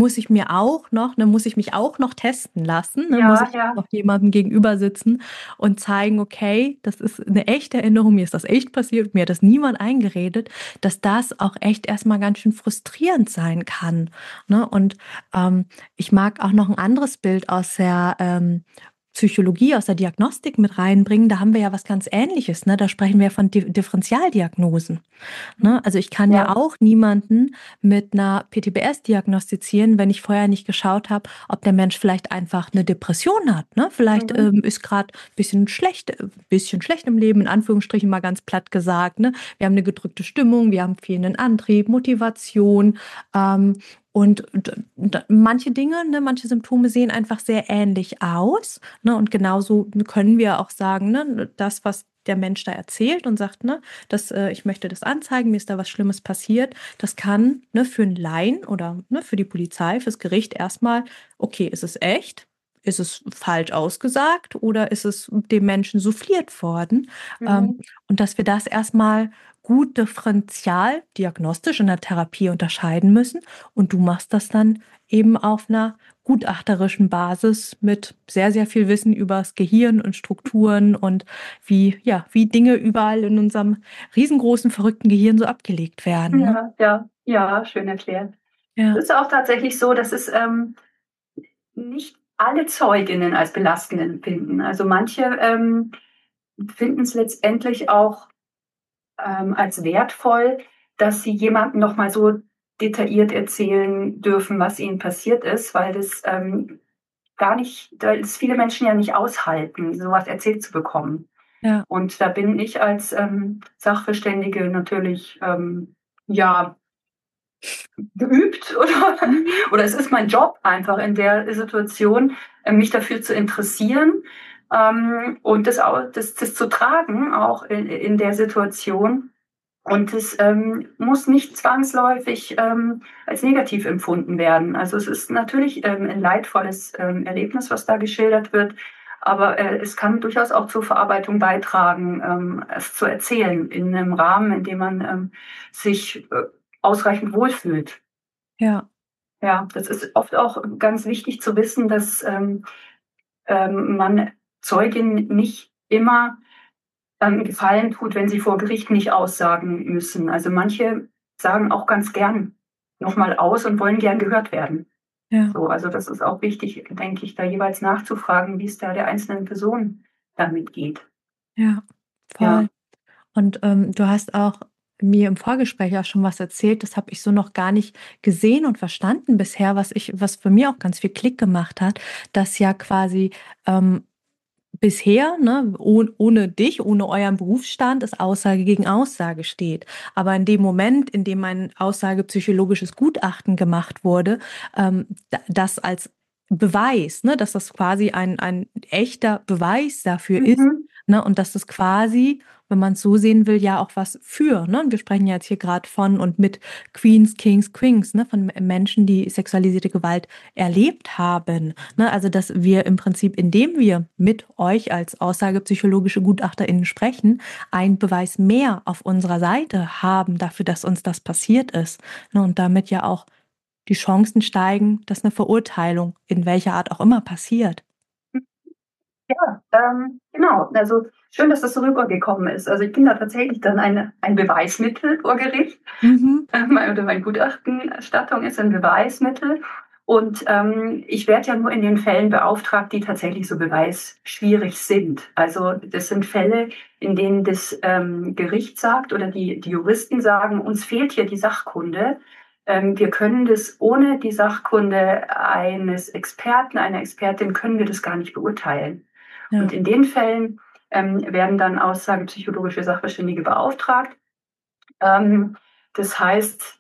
muss ich mich auch noch testen lassen, ne, muss Ja, ich ja. noch jemandem gegenüber sitzen und zeigen: „Okay, das ist eine echte Erinnerung, mir ist das echt passiert, mir hat das niemand eingeredet“, dass das auch echt erst mal ganz schön frustrierend sein kann, ne? Und, ich mag auch noch ein anderes Bild aus der, Psychologie, aus der Diagnostik mit reinbringen. Da haben wir ja was ganz Ähnliches, ne? Da sprechen wir von Differentialdiagnosen, ne? Also, ich kann ja Ja. auch niemanden mit 'ner PTBS diagnostizieren, wenn ich vorher nicht geschaut habe, ob der Mensch vielleicht einfach 'ne Depression hat, ne? Vielleicht, Mhm. ist grad bisschen schlecht im Leben, in Anführungsstrichen mal ganz platt gesagt, ne? Wir haben 'ne gedrückte Stimmung, wir haben fehlenden Antrieb, Motivation, und manche Dinge, ne, manche Symptome sehen einfach sehr ähnlich aus, ne? Und genauso können wir auch sagen, ne, das, was der Mensch da erzählt und sagt, ne, ich möchte das anzeigen, mir ist da was Schlimmes passiert. Das kann, ne, für 'n Laien oder, ne, für die Polizei, fürs Gericht erstmal, okay, ist es echt? Ist es falsch ausgesagt oder ist es dem Menschen souffliert worden? Ähm, Mhm. und dass wir das erstmal gut differenzial diagnostisch in der Therapie unterscheiden müssen. Und du machst das dann eben auf einer gutachterischen Basis mit sehr, sehr viel Wissen übers Gehirn und Strukturen und wie Dinge überall in unserem riesengroßen, verrückten Gehirn so abgelegt werden, ne? Ja, ja, ja, schön erklärt. Es Ja, ist auch tatsächlich so, dass es nicht alle Zeuginnen als belastend empfinden. Also manche finden es letztendlich auch als wertvoll, dass sie jemandem noch mal so detailliert erzählen dürfen, was ihnen passiert ist, weil das gar nicht, weil es viele Menschen ja nicht aushalten, sowas erzählt zu bekommen. ja. Und da bin ich als Sachverständige natürlich ja geübt Mhm. oder es ist mein Job einfach in der Situation, mich dafür zu interessieren und das zu tragen, auch in der Situation. Und es muss nicht zwangsläufig als negativ empfunden werden. Also es ist natürlich ein leidvolles Erlebnis, was da geschildert wird, aber es kann durchaus auch zur Verarbeitung beitragen, es zu erzählen in einem Rahmen, in dem man sich ausreichend wohlfühlt. Ja, Ja, das ist oft auch ganz wichtig zu wissen, dass man Zeugin nicht immer Gefallen tut, wenn sie vor Gericht nicht aussagen müssen. Also manche sagen auch ganz gern noch mal aus und wollen gern gehört werden. ja, So, also das ist auch wichtig, denke ich, da jeweils nachzufragen, wie es da der einzelnen Person damit geht. ja, voll. Ja. Und, du hast auch mir im Vorgespräch auch schon was erzählt, das habe ich so noch gar nicht gesehen und verstanden bisher, was für mir auch ganz viel Klick gemacht hat, dass ja quasi, bisher, ne, ohne dich, ohne euren Berufsstand, es Aussage gegen Aussage steht. Aber in dem Moment, in dem ein aussagepsychologisches Gutachten gemacht wurde, das als Beweis, ne, dass das quasi ein echter Beweis dafür ist, Mhm. ne, und dass das quasi, wenn man es so sehen will, ja auch was für, ne? Und wir sprechen ja jetzt hier gerade von und mit Queens, Kings, Queens, ne, von Menschen, die sexualisierte Gewalt erlebt haben. Ne, also, dass wir im Prinzip, indem wir mit euch als aussagepsychologische GutachterInnen sprechen, einen Beweis mehr auf unserer Seite haben dafür, dass uns das passiert ist. Ne, und damit ja auch die Chancen steigen, dass eine Verurteilung in welcher Art auch immer passiert. Ja, genau. Also schön, dass das so rübergekommen ist. Also ich bin da tatsächlich dann ein Beweismittel vor Gericht. Mhm. Oder meine Gutachterstattung ist ein Beweismittel. Und ich werde ja nur in den Fällen beauftragt, die tatsächlich so beweisschwierig sind. Also das sind Fälle, in denen das Gericht sagt oder die Juristen sagen, uns fehlt hier die Sachkunde. Wir können das ohne die Sachkunde eines Experten, einer Expertin, können wir das gar nicht beurteilen. Ja. Und in den Fällen werden dann aussagepsychologische Sachverständige beauftragt. Das heißt,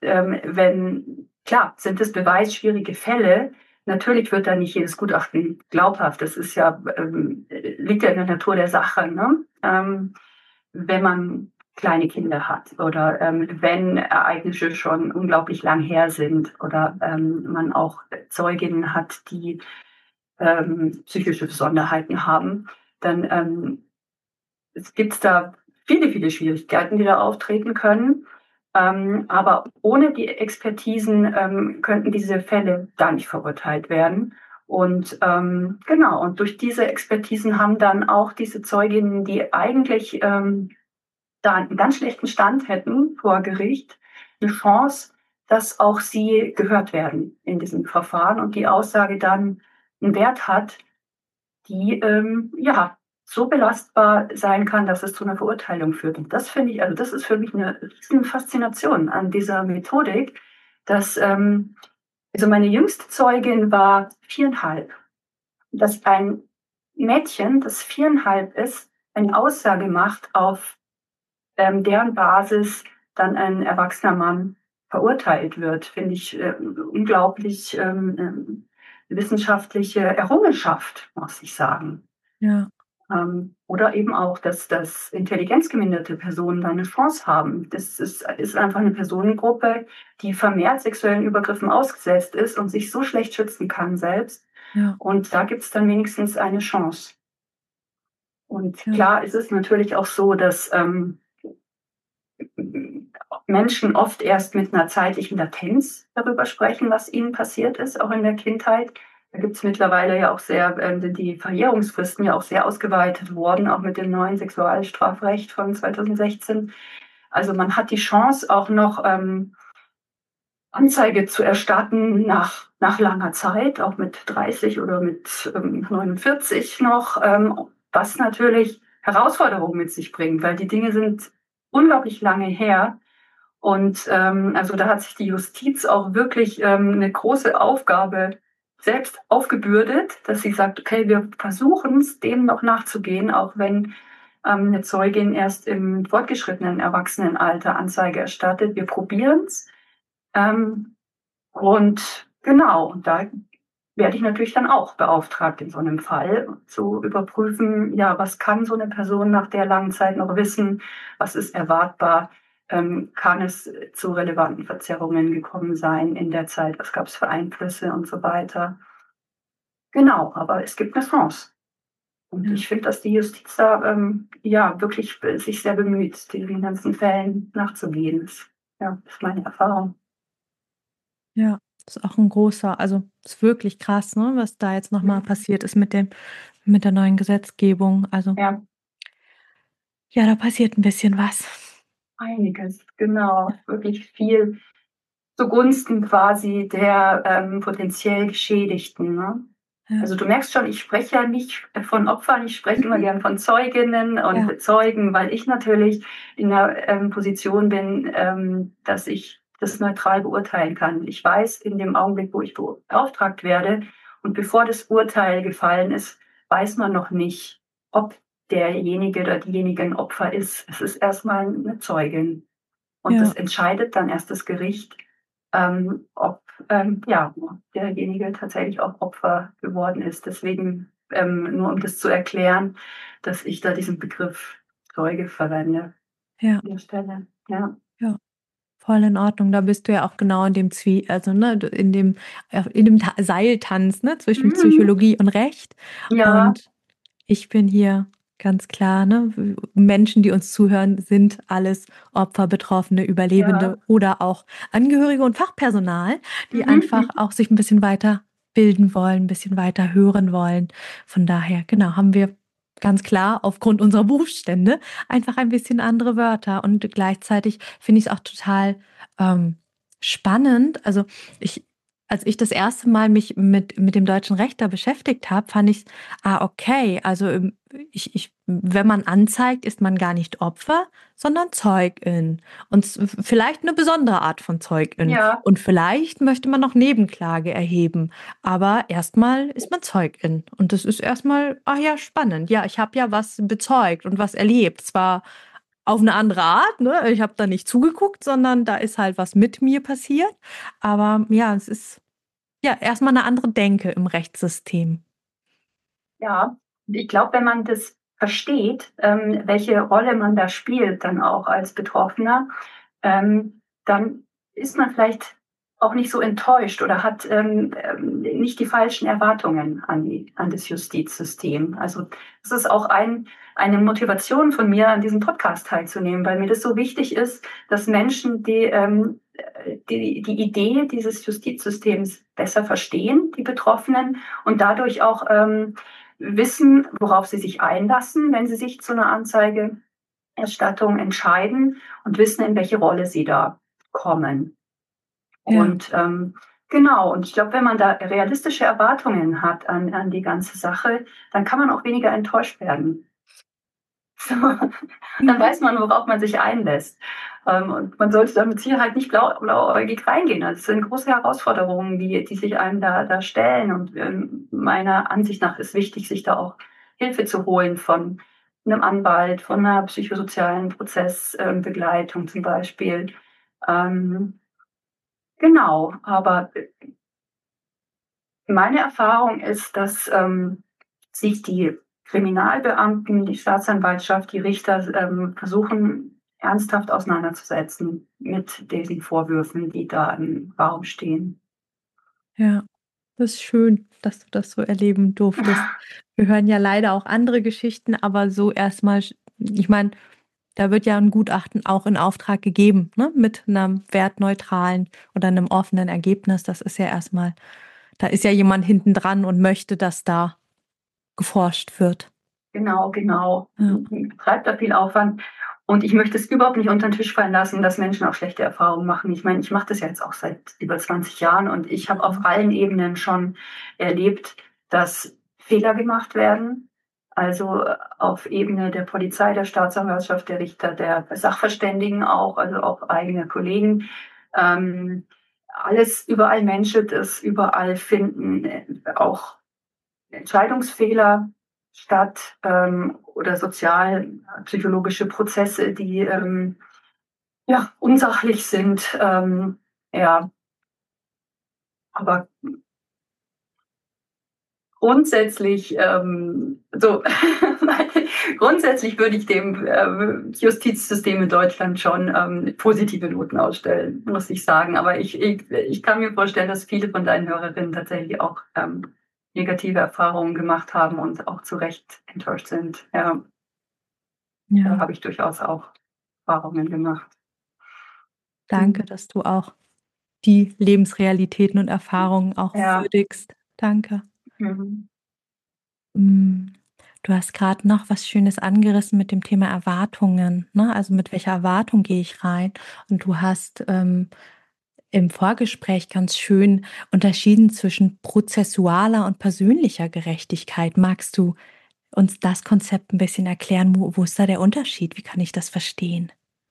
klar, sind es beweisschwierige Fälle. Natürlich wird da nicht jedes Gutachten glaubhaft. Das ist ja, liegt ja in der Natur der Sache, ne? Wenn man kleine Kinder hat oder wenn Ereignisse schon unglaublich lang her sind oder man auch Zeuginnen hat, die psychische Besonderheiten haben, dann es gibt da viele Schwierigkeiten, die da auftreten können. Aber ohne die Expertisen könnten diese Fälle gar nicht verurteilt werden. Und genau, und durch diese Expertisen haben dann auch diese Zeuginnen, die eigentlich da einen ganz schlechten Stand hätten vor Gericht, eine Chance, dass auch sie gehört werden in diesem Verfahren und die Aussage dann einen Wert hat, die ja so belastbar sein kann, dass es zu einer Verurteilung führt. Und das finde ich, also das ist für mich eine riesen Faszination an dieser Methodik, dass also meine jüngste Zeugin war 4,5. Dass ein Mädchen, das 4,5 ist, eine Aussage macht, auf deren Basis dann ein erwachsener Mann verurteilt wird, finde ich unglaublich wissenschaftliche Errungenschaft, muss ich sagen. Ja. Oder eben auch, dass intelligenzgeminderte Personen da eine Chance haben. Das ist einfach eine Personengruppe, die vermehrt sexuellen Übergriffen ausgesetzt ist und sich so schlecht schützen kann selbst. Ja. Und da gibt es dann wenigstens eine Chance. Und Ja. klar ist es natürlich auch so, dass Menschen oft erst mit einer zeitlichen Latenz darüber sprechen, was ihnen passiert ist, auch in der Kindheit. Da gibt es mittlerweile ja auch sind die Verjährungsfristen ja auch sehr ausgeweitet worden, auch mit dem neuen Sexualstrafrecht von 2016. Also man hat die Chance auch noch Anzeige zu erstatten nach langer Zeit, auch mit 30 oder mit 49 noch, was natürlich Herausforderungen mit sich bringt, weil die Dinge sind unglaublich lange her. Und also da hat sich die Justiz auch wirklich eine große Aufgabe selbst aufgebürdet, dass sie sagt, okay, wir versuchen es, dem noch nachzugehen, auch wenn eine Zeugin erst im fortgeschrittenen Erwachsenenalter Anzeige erstattet. Wir probieren es. Und genau, und da werde ich natürlich dann auch beauftragt, in so einem Fall zu überprüfen, ja, was kann so eine Person nach der langen Zeit noch wissen, was ist erwartbar, kann es zu relevanten Verzerrungen gekommen sein in der Zeit, was gab es für Einflüsse und so weiter. Genau, aber es gibt eine Chance. Und ich finde, dass die Justiz da ja wirklich sich sehr bemüht, diesen ganzen Fällen nachzugehen. Das ist meine Erfahrung. Ja, das ist auch ein großer, also ist wirklich krass, ne, was da jetzt nochmal passiert ist mit der neuen Gesetzgebung. Also Ja, ja, da passiert ein bisschen was. einiges, genau. Wirklich viel zugunsten quasi der potenziell Geschädigten. Ne? Ja. Also du merkst schon, ich spreche ja nicht von Opfern, ich spreche immer gern von Zeuginnen und Ja. Zeugen, weil ich natürlich in der Position bin, dass ich das neutral beurteilen kann. Ich weiß, in dem Augenblick, wo ich beauftragt werde und bevor das Urteil gefallen ist, weiß man noch nicht, ob derjenige oder diejenige ein Opfer ist. Es ist erstmal eine Zeugin. Und Ja. das entscheidet dann erst das Gericht, ob derjenige tatsächlich auch Opfer geworden ist. Deswegen, nur um das zu erklären, dass ich da diesen Begriff Zeuge verwende Ja. an der Stelle. Ja. Ja, voll in Ordnung. Da bist du ja auch genau in dem also, ne, in dem Seiltanz, ne, zwischen Psychologie und Recht. Ja. Und ich bin hier Ganz klar, ne? Menschen, die uns zuhören, sind alles Opfer, Betroffene, Ja. Überlebende oder auch Angehörige und Fachpersonal, die Mhm, einfach mhm. auch sich ein bisschen weiter bilden wollen, ein bisschen weiter hören wollen. Von daher, genau, haben wir ganz klar aufgrund unserer Berufsstände einfach ein bisschen andere Wörter. Und gleichzeitig finde ich es auch total ähm, spannend. Also ich, als ich das erste Mal mich mit dem deutschen Recht da beschäftigt habe, fand ich, okay, also wenn man anzeigt, ist man gar nicht Opfer, sondern Zeugin. Und vielleicht eine besondere Art von Zeugin. Ja, Und vielleicht möchte man noch Nebenklage erheben. Aber erstmal ist man Zeugin. Und das ist erstmal, ach ja, spannend. Ja, ich habe ja was bezeugt und was erlebt. Zwar auf eine andere Art, ne? Ich habe da nicht zugeguckt, sondern da ist halt was mit mir passiert. Aber ja, es ist ja erstmal eine andere Denke im Rechtssystem. ja. Und ich glaube, wenn man das versteht, welche Rolle man da spielt, dann auch als Betroffener, dann ist man vielleicht auch nicht so enttäuscht oder hat nicht die falschen Erwartungen an das Justizsystem. Also das ist auch eine Motivation von mir, an diesem Podcast teilzunehmen, weil mir das so wichtig ist, dass Menschen die Idee dieses Justizsystems besser verstehen, die Betroffenen, und dadurch auch wissen, worauf sie sich einlassen, wenn sie sich zu einer Anzeigeerstattung entscheiden, und wissen, in welche Rolle sie da kommen. Ja. Und genau, und ich glaube, wenn man da realistische Erwartungen hat an die ganze Sache, dann kann man auch weniger enttäuscht werden. So, dann Mhm. weiß man, worauf man sich einlässt. Und man sollte da mit Sicherheit nicht blauäugig reingehen. Also es sind große Herausforderungen, die sich einem da stellen. Und meiner Ansicht nach ist wichtig, sich da auch Hilfe zu holen von einem Anwalt, von einer psychosozialen Prozessbegleitung zum Beispiel. Ähm, genau, aber meine Erfahrung ist, dass sich die Kriminalbeamten, die Staatsanwaltschaft, die Richter versuchen, ernsthaft auseinanderzusetzen mit diesen Vorwürfen, die da im Raum stehen. Ja, das ist schön, dass du das so erleben durftest. Wir hören ja leider auch andere Geschichten, aber so erstmal, ich meine, da wird ja ein Gutachten auch in Auftrag gegeben, ne? Mit einem wertneutralen oder einem offenen Ergebnis. Das ist ja erstmal, da ist ja jemand hinten dran und möchte, dass da geforscht wird. Genau, genau. Ja. Treibt da viel Aufwand. Und ich möchte es überhaupt nicht unter den Tisch fallen lassen, dass Menschen auch schlechte Erfahrungen machen. Ich meine, ich mache das ja jetzt auch seit über 20 Jahren, und ich habe auf allen Ebenen schon erlebt, dass Fehler gemacht werden. Also auf Ebene der Polizei, der Staatsanwaltschaft, der Richter, der Sachverständigen auch, also auch eigene Kollegen. Ähm, alles überall Menschen, das überall finden, auch Entscheidungsfehler statt, oder sozialpsychologische Prozesse, die ja, unsachlich sind. Ja, aber grundsätzlich, grundsätzlich würde ich dem Justizsystem in Deutschland schon positive Noten ausstellen, muss ich sagen. Aber ich kann mir vorstellen, dass viele von deinen Hörerinnen tatsächlich auch negative Erfahrungen gemacht haben und auch zu Recht enttäuscht sind. Ja, da Ja, habe ich durchaus auch Erfahrungen gemacht. danke, Mhm. dass du auch die Lebensrealitäten und Erfahrungen auch Ja. würdigst. Danke. Mhm. Hm, du hast gerade noch was Schönes angerissen mit dem Thema Erwartungen, ne? Also, mit welcher Erwartung gehe ich rein? Und du hast, im Vorgespräch ganz schön unterschieden zwischen prozessualer und persönlicher Gerechtigkeit. Magst du uns das Konzept ein bisschen erklären? Wo ist da der Unterschied? Wie kann ich das verstehen?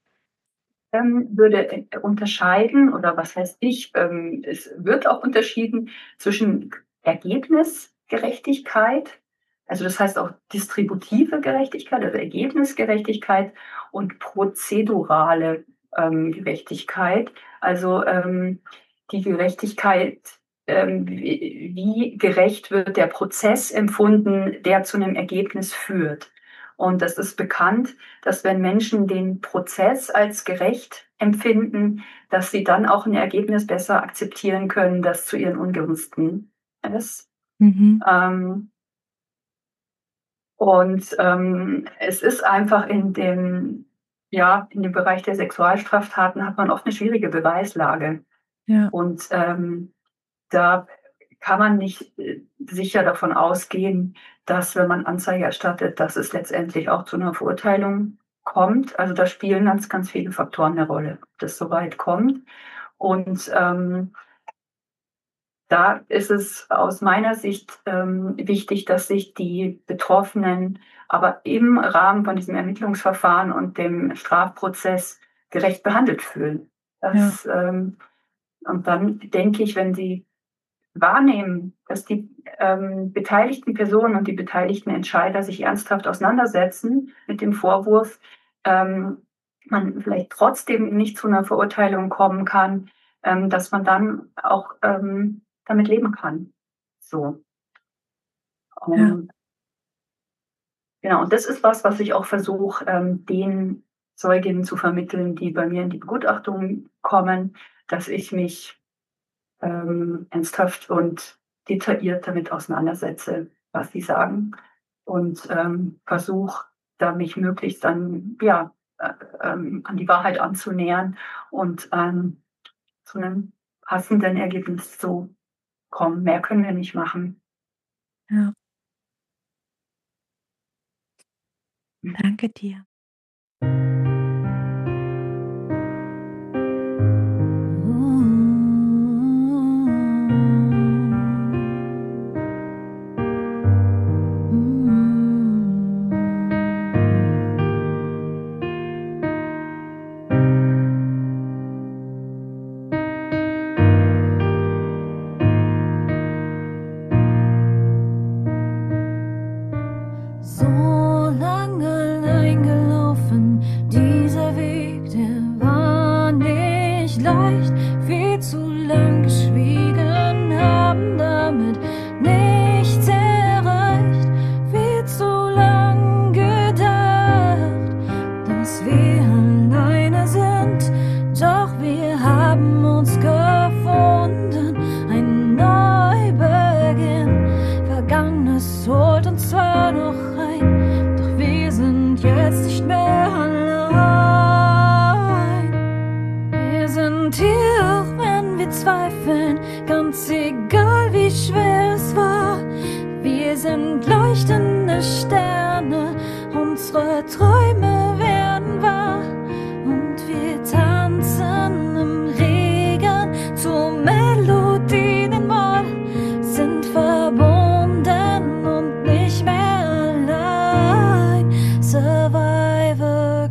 Würde unterscheiden, oder was heißt ich, es wird auch unterschieden zwischen Ergebnisgerechtigkeit, also das heißt auch distributive Gerechtigkeit, also Ergebnisgerechtigkeit, und prozedurale Gerechtigkeit, also die Gerechtigkeit, wie gerecht wird der Prozess empfunden, der zu einem Ergebnis führt. Und das ist bekannt, dass wenn Menschen den Prozess als gerecht empfinden, dass sie dann auch ein Ergebnis besser akzeptieren können, das zu ihren Ungunsten ist. Mhm. Ähm, Und es ist einfach in dem Bereich der Sexualstraftaten hat man oft eine schwierige Beweislage. Ja. Und da kann man nicht sicher davon ausgehen, dass, wenn man Anzeige erstattet, dass es letztendlich auch zu einer Verurteilung kommt. Also da spielen ganz, ganz viele Faktoren eine Rolle, ob das so weit kommt. Und da ist es aus meiner Sicht wichtig, dass sich die Betroffenen aber im Rahmen von diesem Ermittlungsverfahren und dem Strafprozess gerecht behandelt fühlen. Und dann denke ich, wenn sie wahrnehmen, dass die beteiligten Personen und die beteiligten Entscheider sich ernsthaft auseinandersetzen mit dem Vorwurf, man vielleicht trotzdem nicht zu einer Verurteilung kommen kann, dass man dann auch damit leben kann. So. Genau, und das ist was ich auch versuche, den Zeuginnen zu vermitteln, die bei mir in die Begutachtung kommen, dass ich mich ernsthaft und detailliert damit auseinandersetze, was sie sagen, und versuche, da mich möglichst an die Wahrheit anzunähern und zu einem passenden Ergebnis zu kommen. Mehr können wir nicht machen. Ja. Danke dir. So lange allein gelaufen, dieser Weg, der war nicht leicht. Viel zu lang geschwiegen, haben damit nichts erreicht. Viel zu lang gedacht, dass wir alleine sind. Doch wir haben uns gefunden, ein Neubeginn. Vergangenes holt uns zwar noch ein, doch wir sind jetzt nicht mehr allein. Wir sind hier, auch wenn wir zweifeln, ganz egal wie schwer es war. Wir sind leuchtende Sterne, unsere Träume werden wahr. Und wir tanzen im Regen zu Melodien in Moll, sind verbunden und nicht mehr allein. Survivor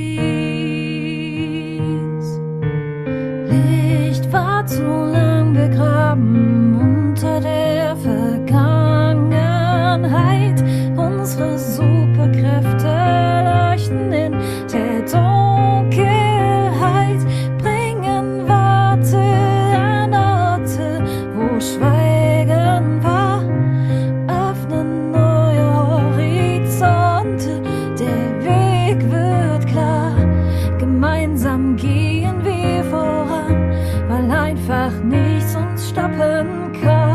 Queens. Licht war zu lang begraben unter der Vergangenheit. Unsere Superkräfte leuchten in der Dunkelheit, bringen Worte an Orte, wo Schweigen war, öffnen neue Horizonte. Der Weg wird klar, gemeinsam gehen wir voran, weil einfach nichts uns stoppen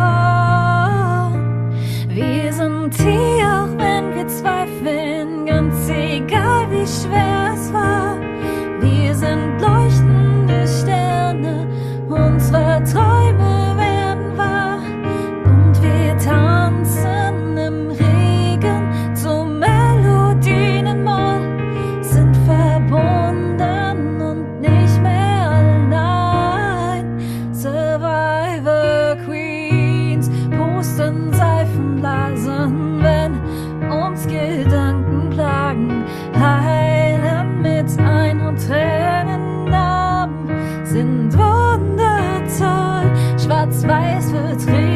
kann. Wir sind hier, auch wenn wir zweifeln, ganz egal wie schwer es war. Wir sind leuchtende Sterne, unsere Träume werden wahr. Und wir tanzen im Regen zu Melodien in Moll, sind verbunden und nicht mehr allein. Survivor Queens, pusten Seifenblasen, wenn uns Gedanken plagen, heilen mit Ein- und Tränennarben, sind wundertoll. Schwarz-Weiß wird